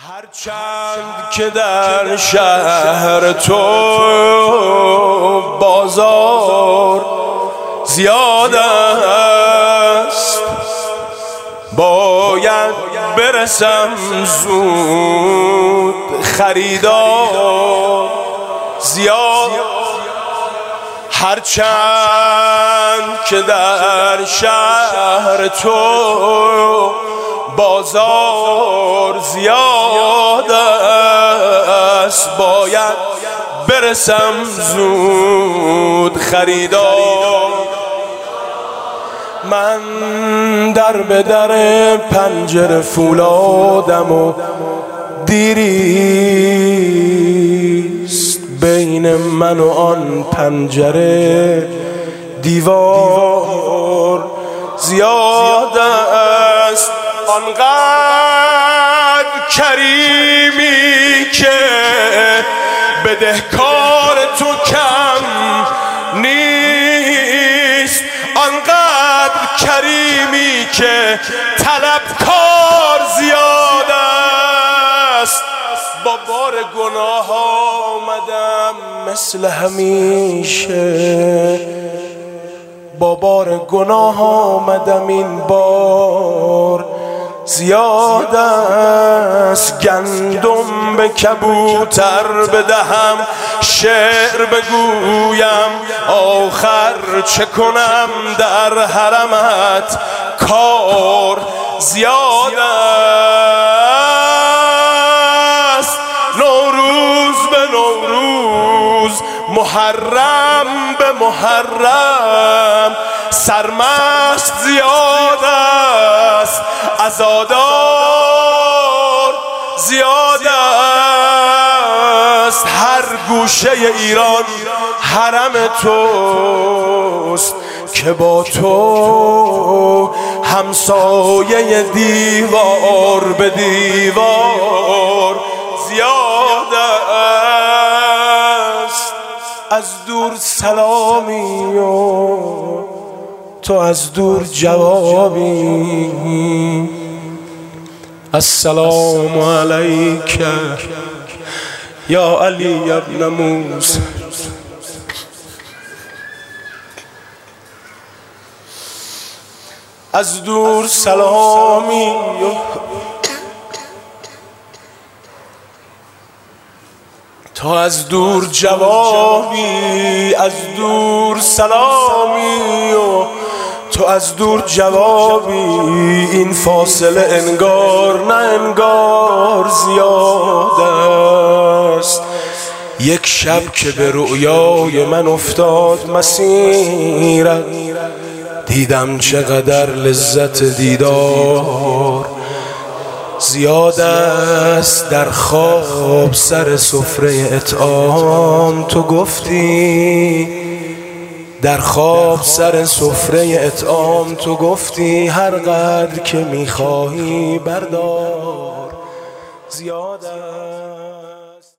هرچند که در شهر تو بازار زیاد است، باید برسم زود، خریدار زیاد. هرچند که در شهر تو بازار زیاد است، باید برسم زود، خریدار. من در به در پنجره فولادم و دیریست بین من و آن پنجره دیوار زیاد است. آنقدر کریمی که بدهکار تو کم نیست، آنقدر کریمی که طلبکار زیاد است. با بار گناه آمدم مثل همیشه، با بار گناه آمدم این بار زیاد است. گندم به کبوتر بدهم، شعر بگویم، آخر چه کنم در حرمت کار زیاد است. نوروز به نوروز، محرم به محرم، سرمست زیاد است، عزادار زیاد است. هر گوشه ایران حرم توست که با تو همسایه دیوار به دیوار زیاد است. از دور سلامی و تو از دور جوابی، السلام علیک یا علی ابن موسی. از دور سلامی تو از دور جوابی، از دور سلامی و تو از دور جوابی. این فاصله انگار نه انگار زیاد است. یک شب که به رؤیای من افتاد مسیرت، دیدم چقدر لذت دیدار زیاد است. در خواب سر سفره اطعام تو گفتی، در خواب سر سفره اطعام تو گفتی، هر قدر که میخواهی بردار زیاد است.